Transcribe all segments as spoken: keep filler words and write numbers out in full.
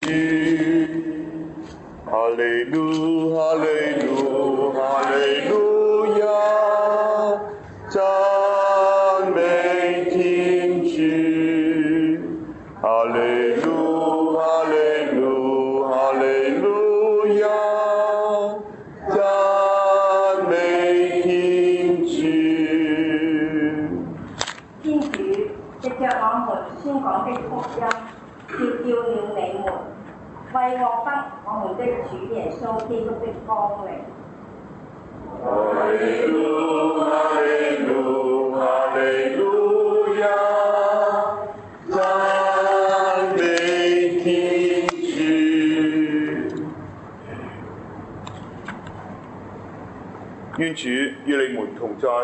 哈利路，哈利路，哈利路亞，讚美天主。哈利路，哈利路，哈利路亞，讚美天主。 天主藉着我們宣講的福音，照耀了你們，為獲得我們的主耶穌基督的光榮。 哈利路，哈利路，哈利路亞，讚美天主。願主與你們同在。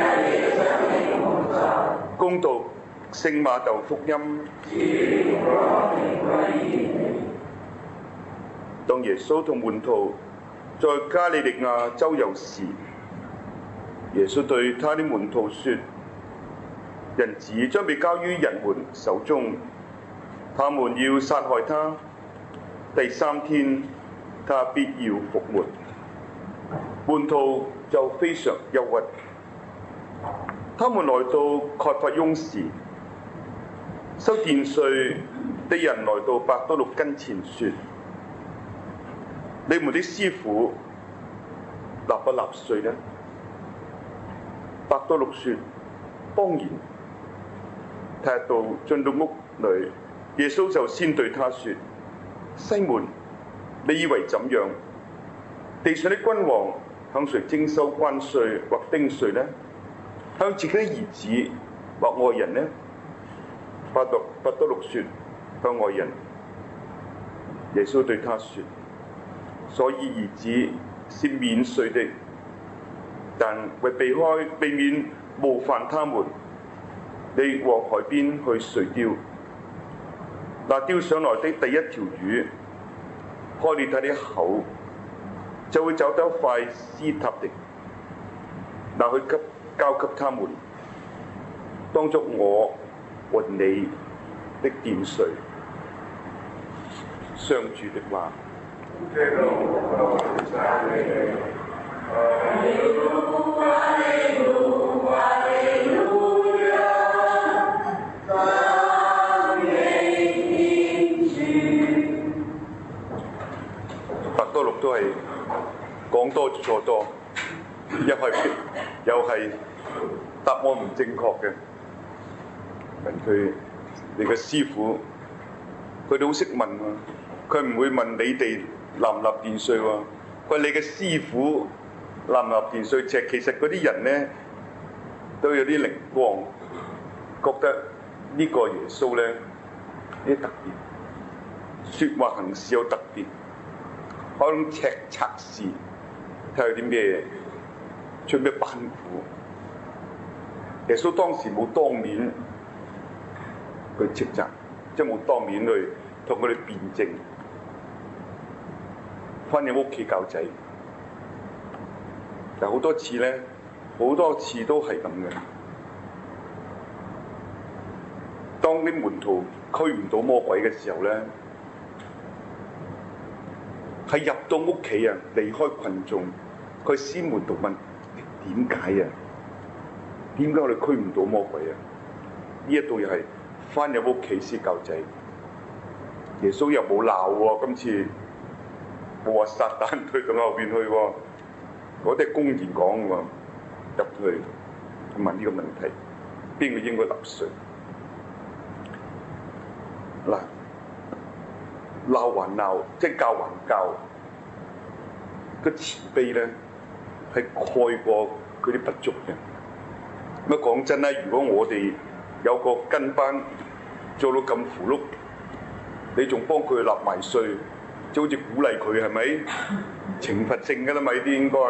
恭讀聖瑪竇福音。當耶穌同門徒在加利利亞周遊時，耶穌對他的門徒說：人子將被交於人們手中，他們要殺害他，第三天他必要復活。門徒就非常憂鬱。他們來到蓋法雍時，收殿稅的人來到伯多祿跟前說：你們的師傅納不納稅呢？伯多祿說：當然。他一到進到屋裏，耶穌就先對他說：西門，你以為怎樣？地上的君王向誰徵收關稅或丁稅呢？向自己的兒子或外人呢？伯多伯多祿說：向外人。耶穌對他說：所以兒子是免稅的，但為避開避免冒犯他們，你往海邊去垂釣，拿釣上來的第一條魚，開了他的口，就會找到一塊斯塔狄，拿去給交給他們，當作我和你的殿稅。上主的話。伯多祿都係講多錯多，又係又係答案唔正確嘅。問佢你嘅師傅，佢哋好識問啊，佢唔會問你哋立唔立殿稅喎。佢話你嘅師傅立唔立殿稅，其實嗰啲人咧都有啲靈光，覺得呢個耶穌咧有啲特別，説話行事有特別，可能赤策事，睇下有啲咩出咩板斧。耶穌當時冇當面去斥責，即係冇當面去同佢哋辯證，翻入屋企教仔。但好多次咧，好多次都係咁嘅。當啲門徒驅唔到魔鬼嘅時候咧，係入到屋企啊，離開群眾，佢先門徒問：點解啊？點解我哋驅唔到魔鬼啊？呢一度又係翻入屋企先教仔。耶穌又冇鬧喎，今次冇話撒旦推到後邊去喎，嗰啲係公然講喎，入去問呢個問題，邊個應該納稅？嗱，鬧還鬧，即係教還教，個慈悲咧係蓋過佢啲不足嘅。咁啊講真啦，如果我哋有個跟班做到咁符碌，你仲幫佢納埋稅，就好似鼓勵佢係咪？懲罰性㗎啦嘛，呢啲應該。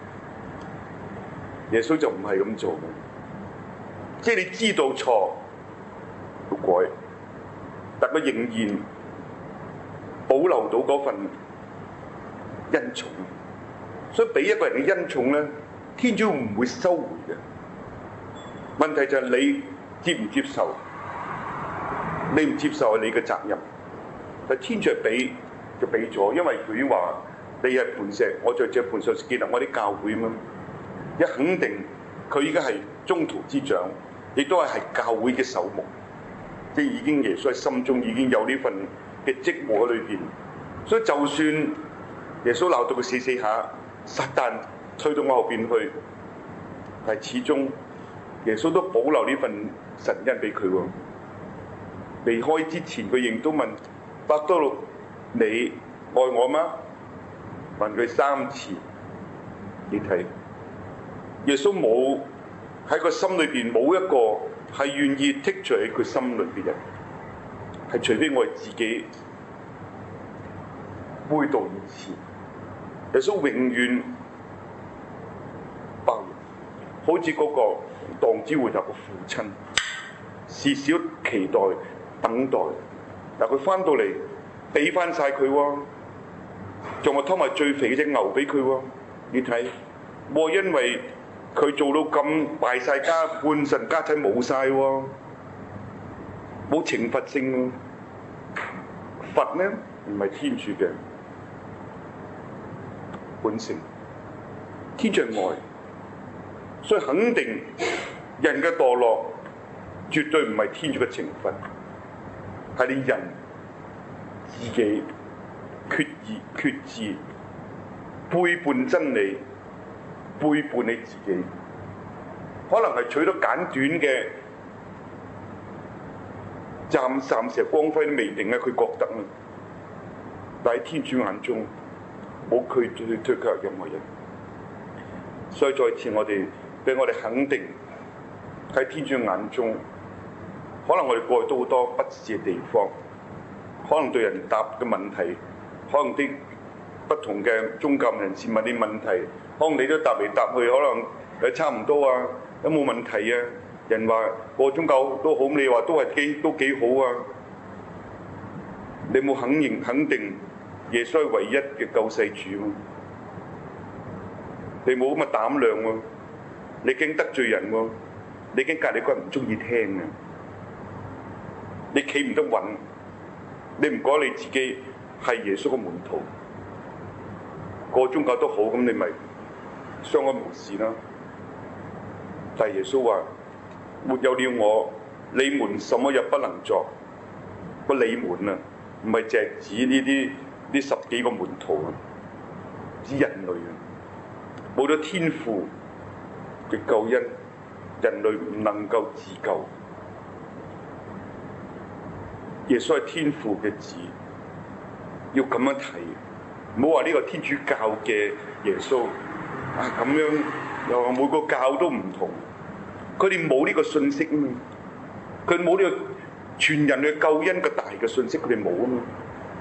耶穌就唔係咁做嘅，即係你知道錯，要改，但佢仍然保留到嗰份恩寵。所以俾一個人嘅恩寵咧，天主唔會收回嘅。問題就係你接唔接受，你唔接受係你嘅責任。 但天主係俾就俾咗，因為佢已經話你係磐石，我在這磐石建立我啲教會嘛。一肯定佢依家係中途之長，亦都係係教會嘅首牧，即係已經耶穌喺心中已經有呢份嘅職務喺裏邊。所以就算耶穌鬧到佢死死下，撒旦推到我後邊去，但係始終耶穌都保留呢份神恩俾佢喎。離開之前，佢仍都問伯多祿：你愛我嗎？問佢三次。你睇，耶穌冇喺個心裏邊冇一個係願意剔除喺佢心裏邊嘅人，係除非我哋自己背道而馳。耶穌永遠包容，好似嗰個蕩子回頭嘅父親，事小期待等待，但佢翻到嚟俾翻晒佢喎，仲話偷埋最肥嘅隻牛俾佢喎。你睇，我因為佢做到咁敗晒家，半神家體冇晒喎，冇懲罰性喎。罰呢唔係天主嘅本性，天主係愛，所以肯定人嘅墮落絕對唔係天主嘅懲罰，係你人自己決意決志背叛真理，背叛你自己，可能係取得簡短嘅暫暫時光輝都未定咧，佢覺得啊，但喺天主眼中冇拒絕推卻任何人，所以再次我哋俾我哋肯定喺天主眼中，可能我哋過去都好多不是嘅地方，可能對人答嘅問題，可能啲不同嘅宗教人士問啲問題，可能你都答嚟答去，可能誒差唔多啊，有冇問題啊？人話個宗教都好，你話都係幾都幾好啊？你冇肯認肯定耶穌係唯一嘅救世主喎？你冇咁嘅膽量喎？你驚得罪人喎？你驚隔離個人唔中意聽啊？你企唔得穩，你唔覺得你自己係耶穌嘅門徒？個宗教都好，咁你咪相安無事啦。但係耶穌話：沒有了我，你們什麼也不能作。個你們啊，唔係淨係指呢啲呢十幾個門徒啊，指人類啊。冇咗天父嘅救恩，人類唔能夠自救。耶穌係天父嘅子，要咁樣睇。唔好話呢個天主教嘅耶穌啊，咁樣又話每個教都唔同，佢哋冇呢個信息啊嘛，佢冇呢個全人類救恩嘅大嘅信息，佢哋冇啊嘛。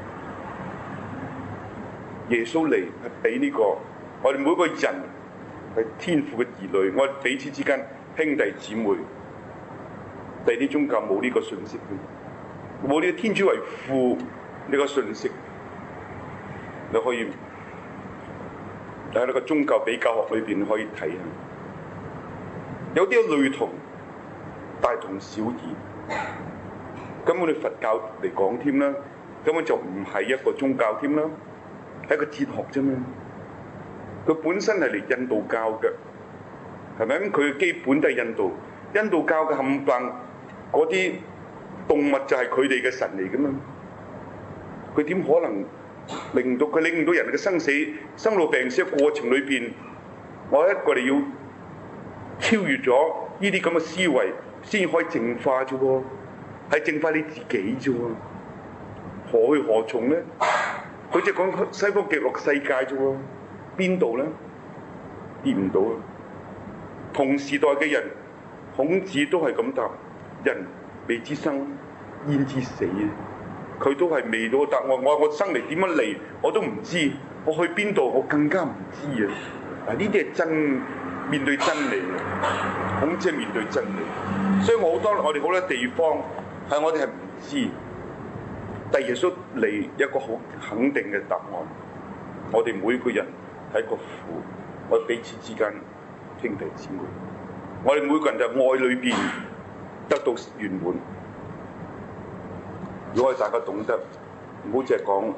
耶穌嚟係俾呢個，我哋每個人係天父嘅兒女，我哋彼此之間兄弟姊妹，第啲宗教冇呢個信息，冇呢個天主為父呢個信息。你可以喺呢個宗教比較學裏邊可以睇下，有啲類同，大同小異。根本你佛教嚟講添啦，根本就唔係一個宗教添啦，係一個哲學啫嘛。佢本身係嚟印度教嘅，係咪？咁佢嘅基本都係印度，印度教嘅冚唪唥嗰啲動物就係佢哋嘅神嚟噶嘛。佢點可能令到佢令到人嘅生死、生老病死嘅過程裏邊，我一個哋要超越咗呢啲咁嘅思維，先可以淨化啫喎，係淨化你自己啫喎，何去何從咧？佢就講西方極樂世界啫喎，邊度咧？見唔到啊！同時代嘅人，孔子都係咁答：人未知生，焉知死啊！佢都係未到答案。我我生嚟點樣嚟，我都唔知。我去邊度，我更加唔知啊！嗱，呢啲係真面對真理嘅，孔子係面對真理。所以我好多我哋好多地方係我哋係唔知，但耶穌嚟一個好肯定嘅答案。我哋每個人係一個父，我哋彼此之間兄弟姊妹，我哋每個人就愛裏邊得到圓滿。如果我哋大家懂得唔好淨係講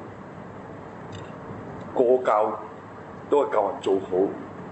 過教，都係教人做好。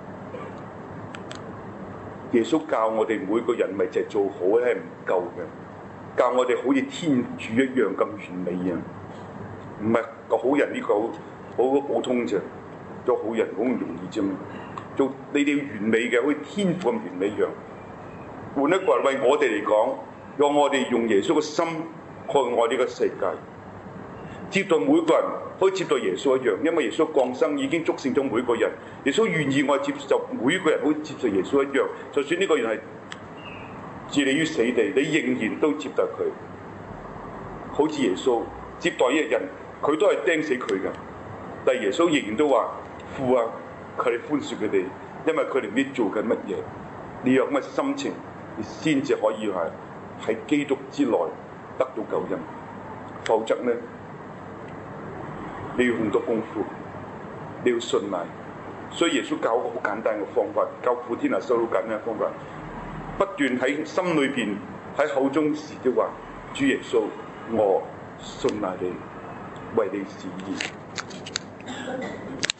耶穌教我哋每個人咪淨係做好咧，係唔夠嘅。教我哋好似天主一樣咁完美啊！唔係個好人呢個好好普通啫，做好人好唔容易啫嘛。做你哋完美嘅，好似天父咁完美一樣。換一個人為我哋嚟講，讓我哋用耶穌嘅心去愛呢個世界，接待每個人可以接待耶穌一樣，因為耶穌降生已經祝聖咗每個人。耶穌願意愛接受每個人，好似接受耶穌一樣。就算呢個人係置你於死地，你仍然都接待佢，好似耶穌接待一個人，佢都係釘死佢嘅。但係耶穌仍然都話：父啊，求你寬恕佢哋，因為佢哋唔知做緊乜嘢。你有咁嘅心情，你先至可以係喺基督之內得到救恩。否則呢，你要用多功夫，你要信賴。所以耶穌教一個好簡單嘅方法，教父天下收好簡單嘅方法，不斷喺心裏邊喺口中時都話：主耶穌，我信賴你，為你旨意。